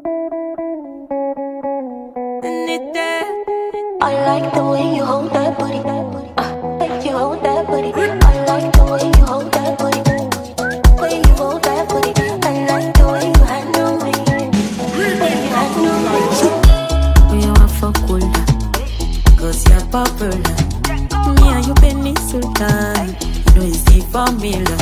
I like the way you hold that booty. You hold that booty. I like the way you hold that booty. Way you hold that booty. I like the way you handle me. Way you handle me. We want for cool, 'cause you're popular. Me and you peninsula. You know it's the formula.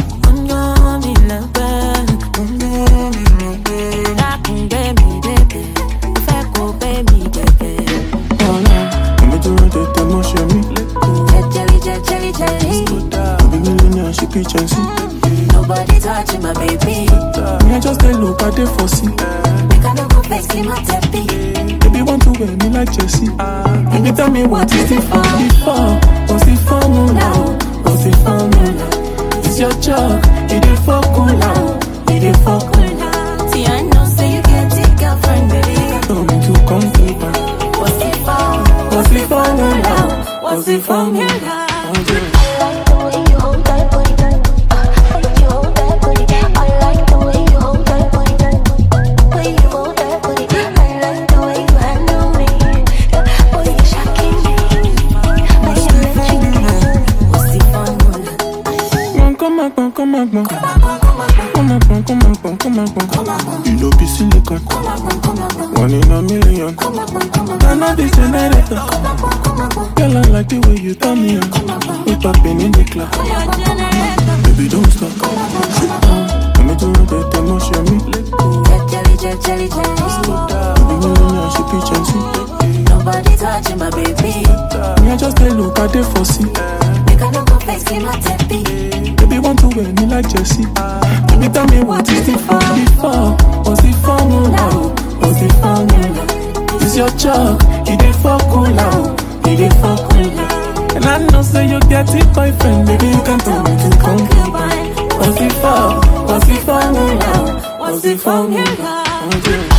Nobody touching my baby. Me I just look at the foresee. Make I no go flex in my teppy. Baby want to wear me like Jessie. Baby tell me what is it for? What's the formula? What's the formula? It's your job. It is for cool out. It is for cool out. See I know say you can't take girlfriend, baby. Don't need to come deeper. What's the formula? What's the formula? What's the formula? You know be silicon. One in a million. I know this generator. Girl, I like the way you turn me on. We popping in the club. Baby, don't stop. Let me do the demo, show me. Jelly. Baby, she peach and see. Nobody touching my baby. Me I just look at the foresee. Make I no go flex in my teppy. Baby want to wear me like Jessie. Baby tell me what is it for? What's the formula? What's the formula? It's your job. It is for cool out. It is for cool out. And I know say you get it boyfriend. Baby you can tell me to come. What's the formula? What's the formula?